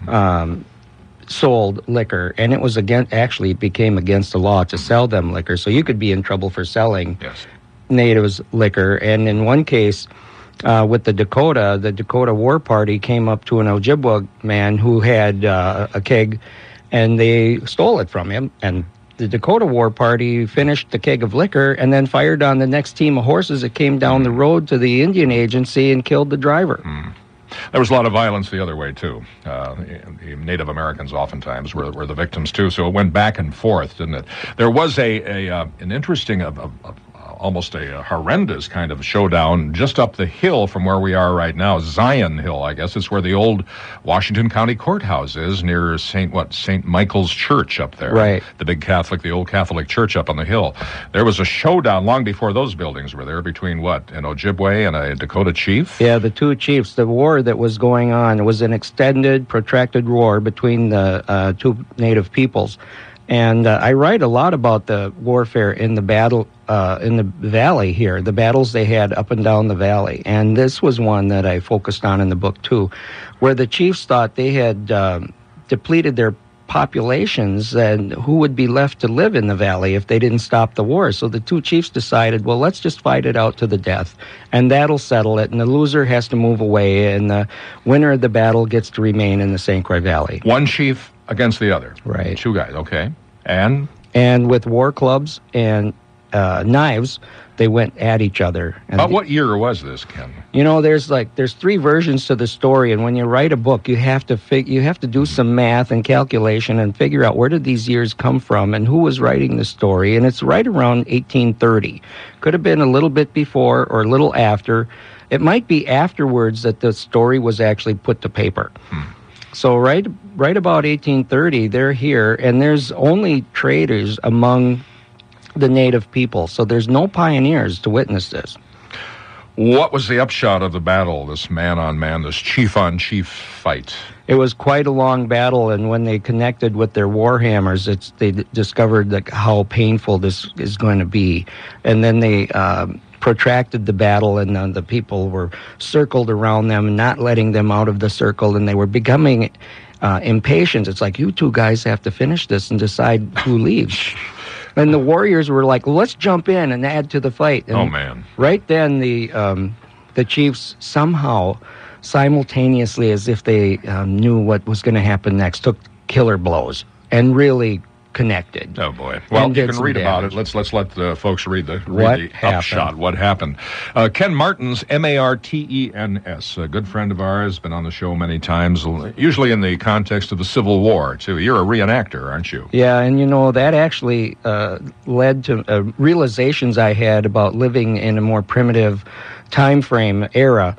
sold liquor, and it became against the law to sell them liquor, so you could be in trouble for selling natives liquor. And in one case, with the Dakota War Party came up to an Ojibwa man who had a keg, and they stole it from him, and the Dakota War Party finished the keg of liquor and then fired on the next team of horses that came down the road to the Indian Agency and killed the driver.
There was a lot of violence the other way, too. The Native Americans oftentimes were the victims, too, so it went back and forth, didn't it? There was an interesting, almost a horrendous kind of showdown just up the hill from where we are right now, Zion Hill, I guess. It's where the old Washington County Courthouse is, near St. Michael's Church up there.
Right.
The old Catholic church up on the hill. There was a showdown long before those buildings were there between an Ojibwe and a Dakota chief?
Yeah, the two chiefs. The war that was going on was an extended, protracted war between the two Native peoples. And I write a lot about the warfare in the battle in the valley here, the battles they had up and down the valley. And this was one that I focused on in the book, too, where the chiefs thought they had depleted their populations and who would be left to live in the valley if they didn't stop the war. So the two chiefs decided, well, let's just fight it out to the death, and that'll settle it, and the loser has to move away, and the winner of the battle gets to remain in the St. Croix Valley.
One chief against the other.
Right.
Two guys, okay. And
with war clubs and knives, they went at each other. And
about what year was this, Ken?
There's three versions to the story, and when you write a book, you have to do some math and calculation and figure out where did these years come from and who was writing the story. And it's right around 1830. Could have been a little bit before or a little after. It might be afterwards that the story was actually put to paper. So right about 1830, they're here, and there's only traders among the Native people. So there's no pioneers to witness this.
What was the upshot of the battle, this man-on-man, this chief-on-chief fight?
It was quite a long battle, and when they connected with their war hammers, they discovered how painful this is going to be. And then they protracted the battle, and the people were circled around them, not letting them out of the circle, and they were becoming impatient. It's like, you two guys have to finish this and decide who leaves. And the warriors were like, let's jump in and add to the fight. And
oh, man.
Right then, the chiefs somehow, simultaneously, as if they knew what was going to happen next, took killer blows and really connected.
Oh, boy. Well, you can read about it. Let's let the folks read the upshot. What happened. Ken Martens, Martens, a good friend of ours, been on the show many times, usually in the context of the Civil War, too. You're a reenactor, aren't you?
Yeah, and that actually led to realizations I had about living in a more primitive time frame era.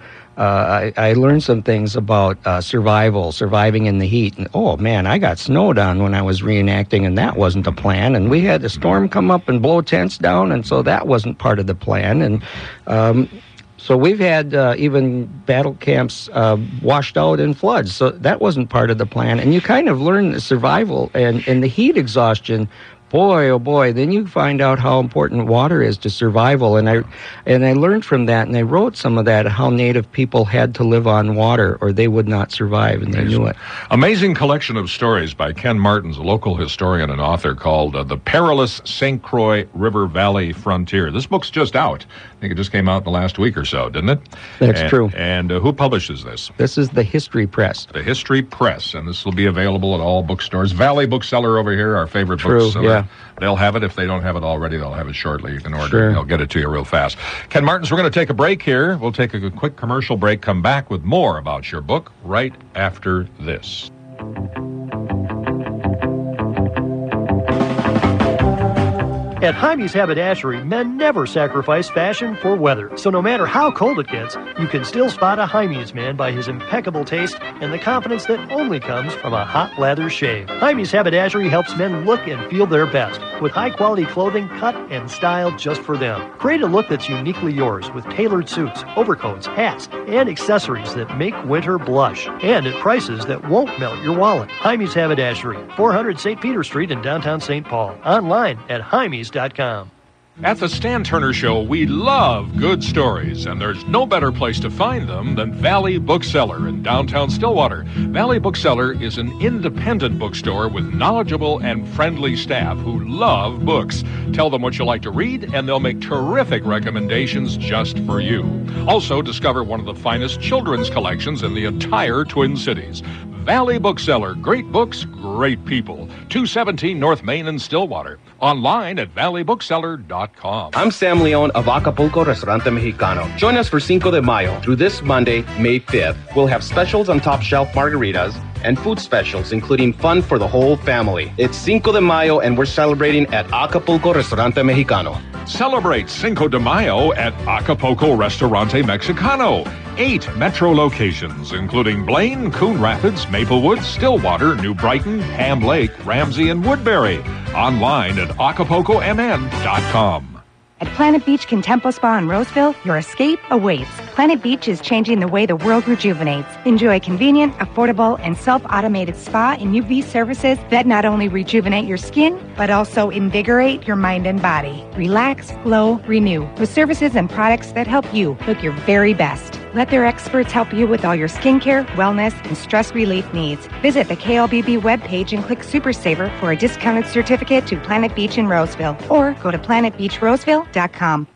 I learned some things about surviving in the heat. And, oh, man, I got snowed on when I was reenacting, and that wasn't the plan. And we had a storm come up and blow tents down, and so that wasn't part of the plan. And so we've had even battle camps washed out in floods, so that wasn't part of the plan. And you kind of learn the survival and the heat exhaustion. Boy, oh boy, then you find out how important water is to survival. And I learned from that, and I wrote some of that, how Native people had to live on water or they would not survive, and they knew it.
Amazing collection of stories by Ken Martens, a local historian and author, called The Perilous St. Croix River Valley Frontier. This book's just out. I think it just came out in the last week or so, didn't it?
That's true.
And who publishes this?
This is the History Press.
The History Press, and this will be available at all bookstores. Valley Bookseller over here, our favorite bookseller.
Yeah.
They'll have it. If they don't have it already, they'll have it shortly. You can order
Sure.
it. They'll get it to you real fast. Ken Martens, we're going to take a break here. We'll take a quick commercial break, come back with more about your book right after this.
At Jaime's Haberdashery, men never sacrifice fashion for weather. So no matter how cold it gets, you can still spot a Jaime's man by his impeccable taste and the confidence that only comes from a hot lather shave. Jaime's Haberdashery helps men look and feel their best with high-quality clothing cut and styled just for them. Create a look that's uniquely yours with tailored suits, overcoats, hats, and accessories that make winter blush. And at prices that won't melt your wallet. Jaime's Haberdashery, 400 St. Peter Street in downtown St. Paul. Online at Jaime's.com.
At the Stan Turner Show, we love good stories, and there's no better place to find them than Valley Bookseller in downtown Stillwater. Valley Bookseller is an independent bookstore with knowledgeable and friendly staff who love books. Tell them what you like to read, and they'll make terrific recommendations just for you. Also, discover one of the finest children's collections in the entire Twin Cities. Valley Bookseller. Great books, great people. 217 North Main in Stillwater. Online at valleybookseller.com.
I'm Sam Leon of Acapulco Restaurante Mexicano. Join us for Cinco de Mayo through this Monday, May 5th. We'll have specials on top shelf margaritas and food specials, including fun for the whole family. It's Cinco de Mayo, and we're celebrating at Acapulco Restaurante Mexicano.
Celebrate Cinco de Mayo at Acapulco Restaurante Mexicano. 8 metro locations, including Blaine, Coon Rapids, Maplewood, Stillwater, New Brighton, Ham Lake, Ramsey, and Woodbury. Online at acapulcomn.com.
At Planet Beach Contempo Spa in Roseville, your escape awaits. Planet Beach is changing the way the world rejuvenates. Enjoy convenient, affordable, and self-automated spa and UV services that not only rejuvenate your skin, but also invigorate your mind and body. Relax, glow, renew, with services and products that help you look your very best. Let their experts help you with all your skincare, wellness, and stress relief needs. Visit the KLBB webpage and click Super Saver for a discounted certificate to Planet Beach in Roseville, or go to planetbeachroseville.com.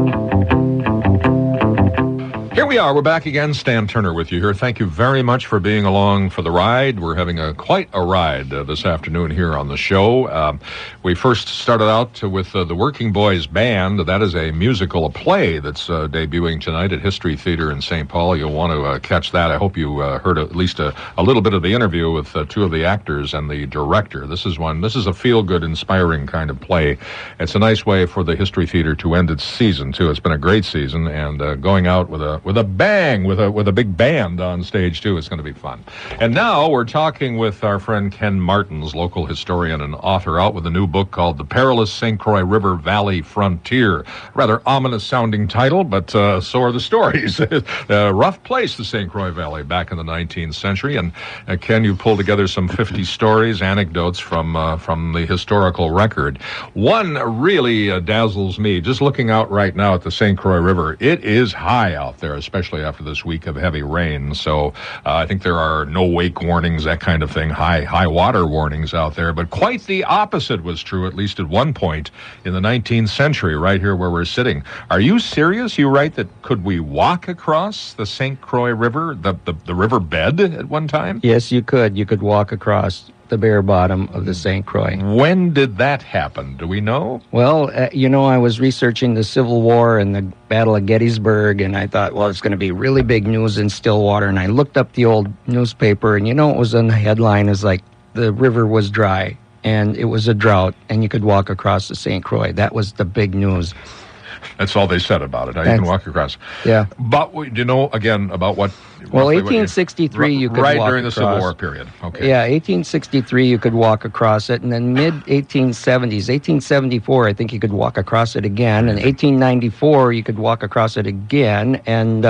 Here we are. We're back again. Stan Turner with you here. Thank you very much for being along for the ride. We're having quite a ride this afternoon here on the show. We first started out with the Working Boys Band. That is a musical, a play that's debuting tonight at History Theater in St. Paul. You'll want to catch that. I hope you heard at least a little bit of the interview with 2 of the actors and the director. This is a feel-good, inspiring kind of play. It's a nice way for the History Theater to end its season, too. It's been a great season, and going out with a bang, with a big band on stage too. It's going to be fun. And now we're talking with our friend Ken Martins, local historian and author, out with a new book called The Perilous St. Croix River Valley Frontier. Rather ominous sounding title, but so are the stories. A rough place, the St. Croix Valley, back in the 19th century. And Ken, you pulled together some 50 stories, anecdotes from the historical record. One really dazzles me. Just looking out right now at the St. Croix River, it is high out there, especially after this week of heavy rain. So I think there are no wake warnings, that kind of thing, high water warnings out there. But quite the opposite was true, at least at one point in the 19th century, right here where we're sitting. Are you serious? You write that could we walk across the St. Croix River, the river bed at one time?
Yes, you could. You could walk across the bare bottom of the St. Croix.
When did that happen? Do we know?
Well, I was researching the Civil War and the Battle of Gettysburg, and I thought, well, it's going to be really big news in Stillwater. And I looked up the old newspaper, and what was on the headline is like, the river was dry, and it was a drought, and you could walk across the St. Croix. That was the big news.
That's all they said about it. You can walk across.
Yeah.
But do you know, again, about what...
Well, 1863, you could walk across.
Right during the Civil War period. Okay.
Yeah, 1863, you could walk across it. And then mid-1870s, 1874, I think you could walk across it again. And 1894, you could walk across it again. And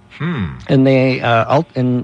and they, in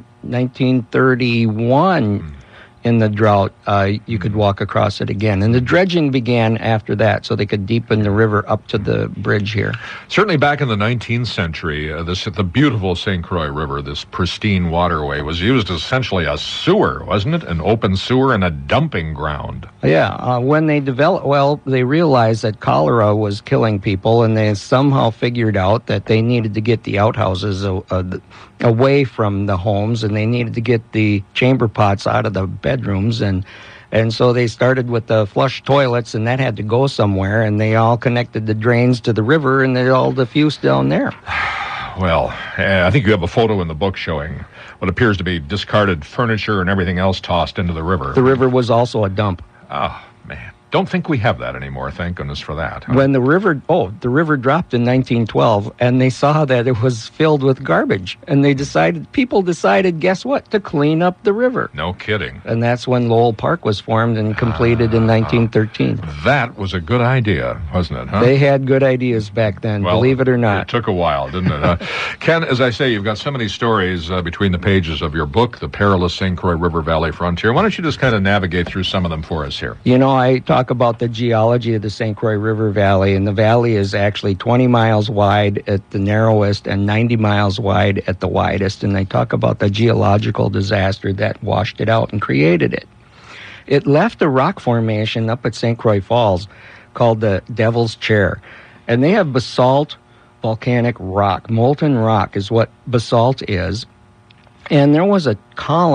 1931... in the drought, you could walk across it again. And the dredging began after that, so they could deepen the river up to the bridge here.
Certainly back in the 19th century, the beautiful St. Croix River, this pristine waterway, was used as essentially a sewer, wasn't it? An open sewer and a dumping ground.
Yeah, when they they realized that cholera was killing people, and they somehow figured out that they needed to get the outhouses away from the homes, and they needed to get the chamber pots out of the bedrooms, and so they started with the flush toilets, and that had to go somewhere, and they all connected the drains to the river, and they all diffused down there.
Well, I think you have a photo in the book showing what appears to be discarded furniture and everything else tossed into the river.
The river was also a dump.
Oh, man. Don't think we have that anymore. Thank goodness for that. Huh?
When the river dropped in 1912, and they saw that it was filled with garbage, and people decided, guess what, to clean up the river.
No kidding.
And that's when Lowell Park was formed and completed in 1913.
That was a good idea, wasn't it, huh?
They had good ideas back then, believe it or not.
It took a while, didn't it? Ken, as I say, you've got so many stories between the pages of your book, The Perilous St. Croix River Valley Frontier. Why don't you just kind of navigate through some of them for us here?
I talk about the geology of the St. Croix River Valley, and the valley is actually 20 miles wide at the narrowest and 90 miles wide at the widest, and they talk about the geological disaster that washed it out and created it. It left a rock formation up at St. Croix Falls called the Devil's Chair, and they have basalt volcanic rock. Molten rock is what basalt is, and there was a column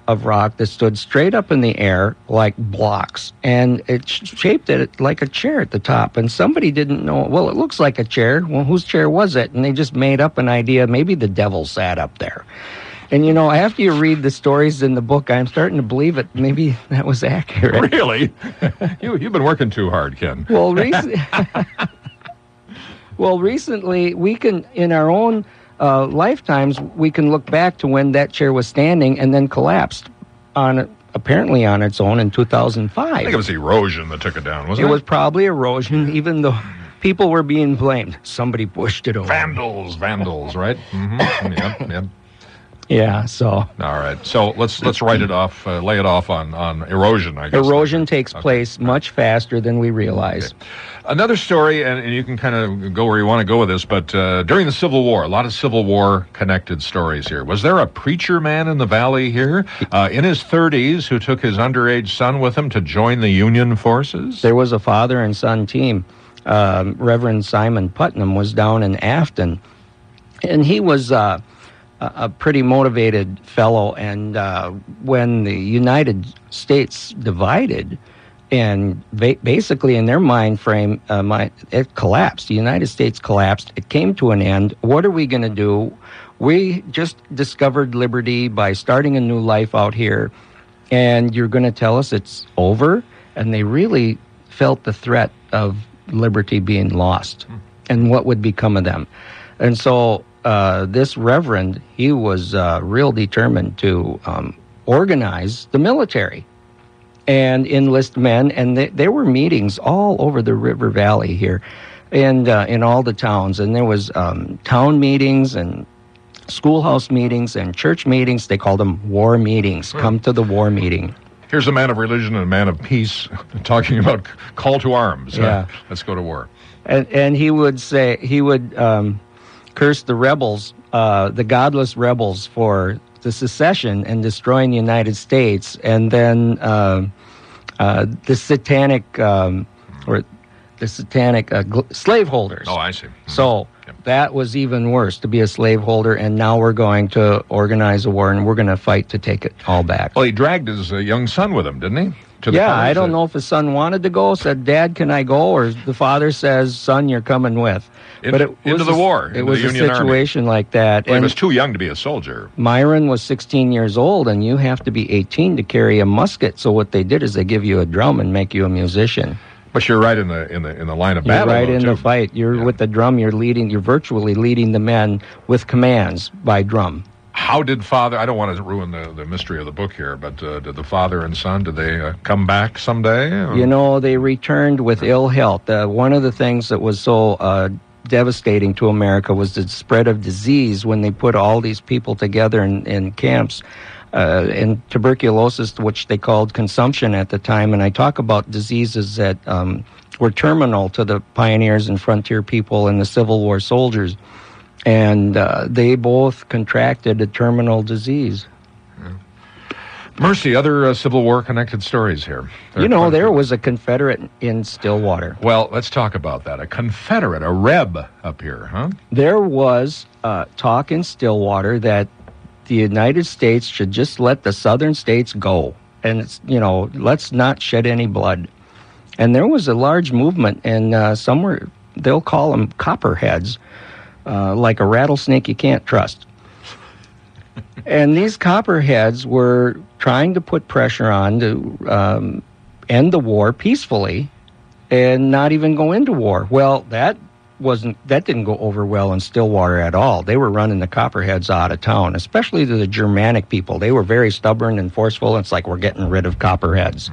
of rock that stood straight up in the air like blocks, and it shaped it like a chair at the top. And somebody didn't know, well, it looks like a chair. Well, whose chair was it? And they just made up an idea. Maybe the devil sat up there. And, you know, after you read the stories in the book, I'm starting to believe it. Maybe that was accurate.
Really? You've been working too hard, Ken.
Well, recently, we can, in our own lifetimes, we can look back to when that chair was standing and then collapsed apparently on its own in 2005.
I think it was erosion that took it down, wasn't it?
It was probably erosion, even though people were being blamed. Somebody pushed it over.
Vandals, right? Mm-hmm. Yep.
Yeah, so.
All right. So let's write it off, lay it off on erosion, I guess.
Erosion takes place much faster than we realize.
Okay. Another story, and you can kind of go where you want to go with this, but during the Civil War, a lot of Civil War-connected stories here. Was there a preacher man in the Valley here in his 30s who took his underage son with him to join the Union forces?
There was a father and son team. Reverend Simon Putnam was down in Afton, and he was a pretty motivated fellow, and when the United States divided, and basically in their mind frame, it collapsed. The United States collapsed. It came to an end. What are we going to do? We just discovered liberty by starting a new life out here, and you're going to tell us it's over? And they really felt the threat of liberty being lost and what would become of them. And so this reverend, he was real determined to organize the military and enlist men. And there were meetings all over the River Valley here and in all the towns. And there was town meetings and schoolhouse meetings and church meetings. They called them war meetings. Come to the war meeting.
Here's a man of religion and a man of peace talking about call to arms.
Yeah.
Let's go to war.
And he would say, curse the rebels, the godless rebels, for the secession and destroying the United States, and then the satanic slaveholders.
Oh, I see.
So that was even worse, to be a slaveholder, and now we're going to organize a war, and we're going to fight to take it all back.
Well, he dragged his young son with him, didn't he?
I don't know if his son wanted to go, said, Dad, can I go? Or the father says, son, you're coming with.
Into the war.
It was a situation like that.
Well, he was too young to be a soldier.
Myron was 16 years old, and you have to be 18 to carry a musket. So what they did is they give you a drum and make you a musician.
But you're right in the line of battle.
You're right in the fight. You're with the drum. You're virtually leading the men with commands by drum.
How did father, I don't want to ruin the mystery of the book here, but did the father and son, did they come back someday? Or?
You know, they returned with ill health. One of the things that was so devastating to America was the spread of disease when they put all these people together in camps. And tuberculosis, which they called consumption at the time. And I talk about diseases that were terminal to the pioneers and frontier people and the Civil War soldiers. And they both contracted a terminal disease.
Mercy, other Civil War-connected stories here.
There was a Confederate in Stillwater.
Well, let's talk about that. A Confederate, a Reb up here, huh?
There was talk in Stillwater that the United States should just let the southern states go. And, let's not shed any blood. And there was a large movement, and somewhere they'll call them copperheads, like a rattlesnake you can't trust. And these copperheads were trying to put pressure on to end the war peacefully and not even go into war. Well, that didn't go over well in Stillwater at all. They were running the copperheads out of town, especially the Germanic people. They were very stubborn and forceful. It's like, we're getting rid of copperheads.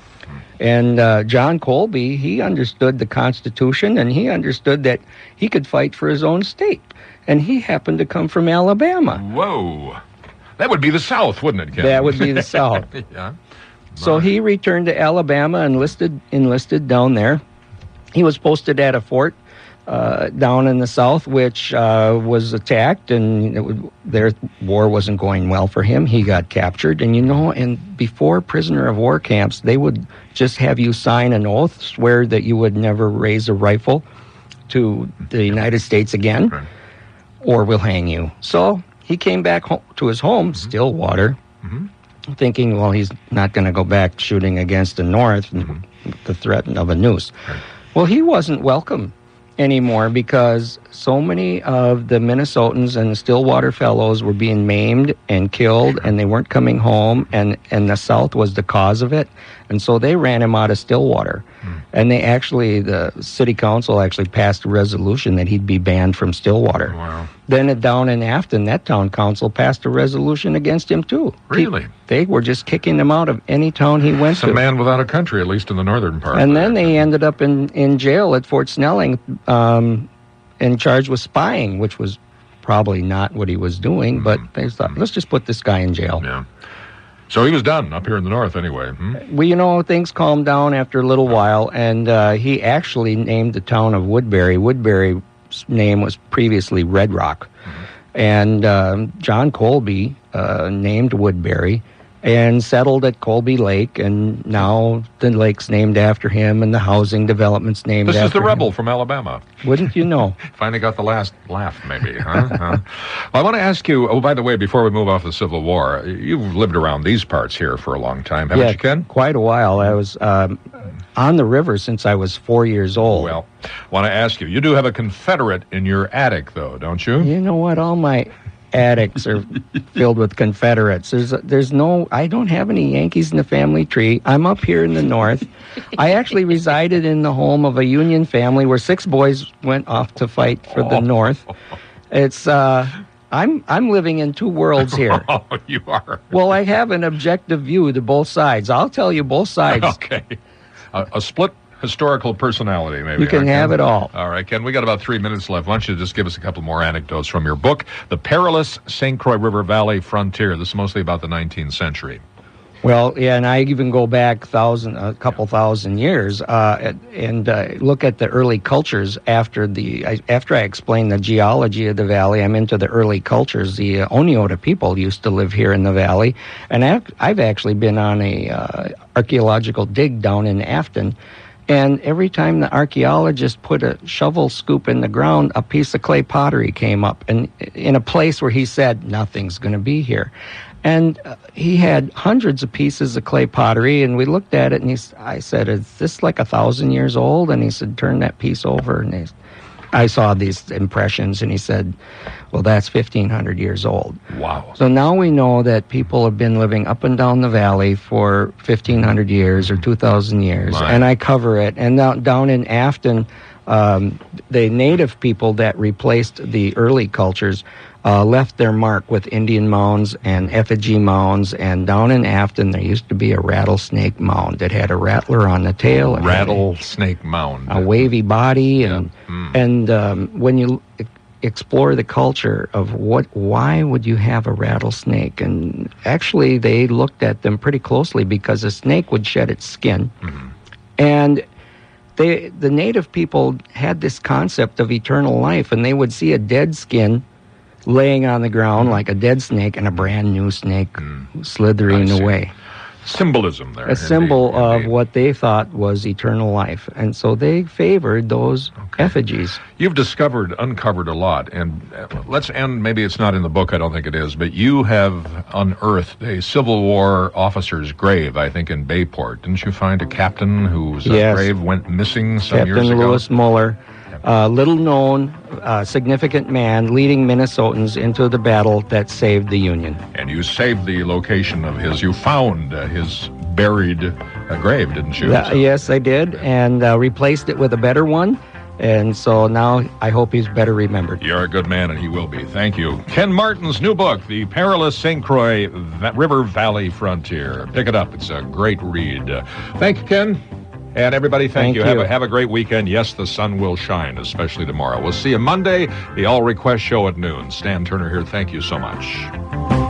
And John Colby, he understood the Constitution, and he understood that he could fight for his own state. And he happened to come from Alabama.
Whoa. That would be the South, wouldn't it, Ken?
That would be the South.
Yeah.
So he returned to Alabama and enlisted down there. He was posted at a fort down in the South, which was attacked, and their war wasn't going well for him. He got captured, and before prisoner of war camps, they would just have you sign an oath, swear that you would never raise a rifle to the United States again, or we'll hang you. So he came back home to his home, Stillwater, thinking, well, he's not going to go back shooting against the North, the threat of a noose.
Right.
Well, he wasn't welcome anymore because so many of the Minnesotans and the Stillwater fellows were being maimed and killed, and they weren't coming home, and the South was the cause of it. And so they ran him out of Stillwater. And the city council actually passed a resolution that he'd be banned from Stillwater.
Wow.
Then down in Afton, that town council passed a resolution against him, too.
Really?
They were just kicking him out of any town he went to.
It's a man without a country, at least in the northern part.
And then they ended up in jail at Fort Snelling and charged with spying, which was probably not what he was doing, but they thought, let's just put this guy in jail.
Yeah. So he was done up here in the north anyway.
Well, things calmed down after a little while, and he actually named the town of Woodbury. Woodbury's name was previously Red Rock. And John Colby named Woodbury and settled at Colby Lake, and now the lake's named after him and the housing development's named after him.
This is the rebel from Alabama.
Wouldn't you know?
Finally got the last laugh, maybe, huh? Well, I want to ask you, by the way, before we move off the Civil War, you've lived around these parts here for a long time, haven't you, Ken?
Quite a while. I was on the river since I was 4 years old.
Well, I want to ask you, you do have a Confederate in your attic, though, don't you?
You know what? All my attics are filled with Confederates. I don't have any Yankees in the family tree. I'm up here in the north. I actually resided in the home of a Union family where 6 boys went off to fight for the North. It's I'm living in 2 worlds here.
Oh, you are.
Well, I have an objective view to both sides. I'll tell you both sides.
Okay. A split historical personality, maybe.
You can have it all.
All right, Ken, we got about 3 minutes left. Why don't you just give us a couple more anecdotes from your book, The Perilous St. Croix River Valley Frontier. This is mostly about the 19th century.
Well, yeah, and I even go back a couple thousand years and look at the early cultures after I explain the geology of the valley. I'm into the early cultures. The Oneota people used to live here in the valley, and I've actually been on a archaeological dig down in Afton. And every time the archaeologist put a shovel scoop in the ground, a piece of clay pottery came up, and in a place where he said, nothing's going to be here. And he had hundreds of pieces of clay pottery, and we looked at it, and I said, is this like 1,000 years old? And he said, turn that piece over. And I saw these impressions, and he said, well, that's 1,500 years old.
Wow.
So now we know that people have been living up and down the valley for 1,500 years or 2,000 years, and I cover it. And down in Afton, the native people that replaced the early cultures left their mark with Indian mounds and effigy mounds, and down in Afton there used to be a rattlesnake mound that had a rattler on the tail.
Rattlesnake mound.
A wavy body, and when you explore the culture of why would you have a rattlesnake, and actually they looked at them pretty closely because a snake would shed its skin, and the native people had this concept of eternal life, and they would see a dead skin laying on the ground like a dead snake and a brand new snake slithering away.
Symbolism there.
A symbol of what they thought was eternal life. And so they favored those effigies.
You've uncovered a lot. And let's end, maybe it's not in the book, I don't think it is, but you have unearthed a Civil War officer's grave, I think, in Bayport. Didn't you find a captain whose grave went missing some years ago?
Captain Lewis Muller. Little known, significant man leading Minnesotans into the battle that saved the Union.
And you saved the location of you found his buried grave, didn't you?
Yes, I did, and replaced it with a better one. And so now I hope he's better remembered.
You're a good man, and he will be. Thank you. Ken Martin's new book, The Perilous St. Croix River Valley Frontier. Pick it up. It's a great read. Thank you, Ken. And everybody, thank you. Have a great weekend. Yes, the sun will shine, especially tomorrow. We'll see you Monday, the All Request Show at noon. Stan Turner here. Thank you so much.